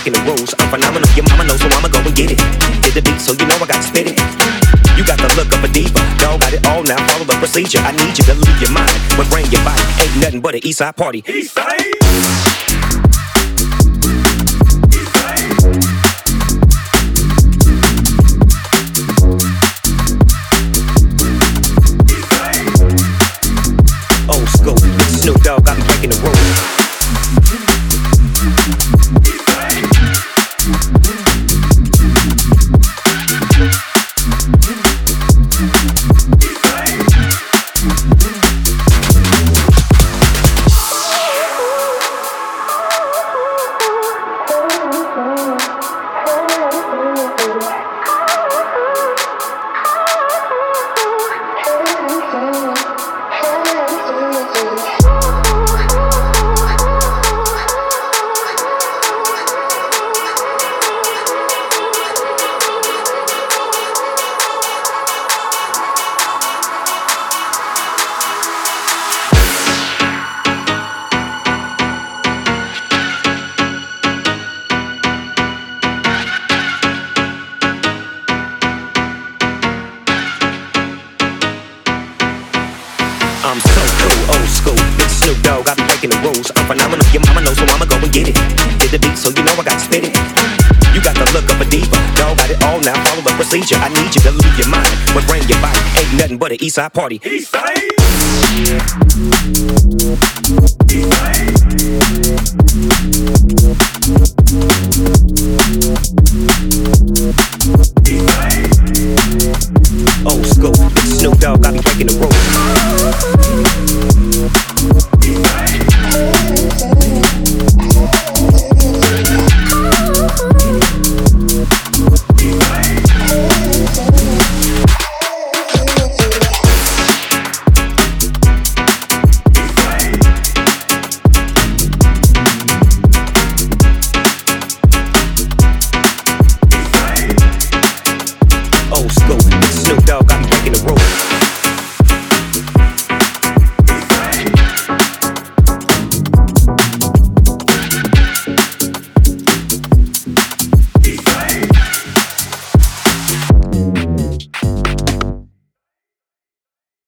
breaking the rules. I'm phenomenal, your mama knows, so I'ma go and get it. Hit the beat, so you know I got to spit it. You got the look of a diva, dog got it all now, follow the procedure. I need you to leave your mind, but bring your body. Ain't nothing but an Eastside party. Eastside. Old school, Snoop Dogg, I'm breaking the rules. I'm so cool, old school, it's Snoop Dogg, I be breaking the rules. I'm phenomenal, your mama knows, so I'ma go and get it. Hit the beat, so you know I got to spit it. You got the look of a diva, dog got it all now, follow the procedure. I need you to leave your mind, but bring your body. Ain't nothing but an Eastside party. Eastside. Eastside.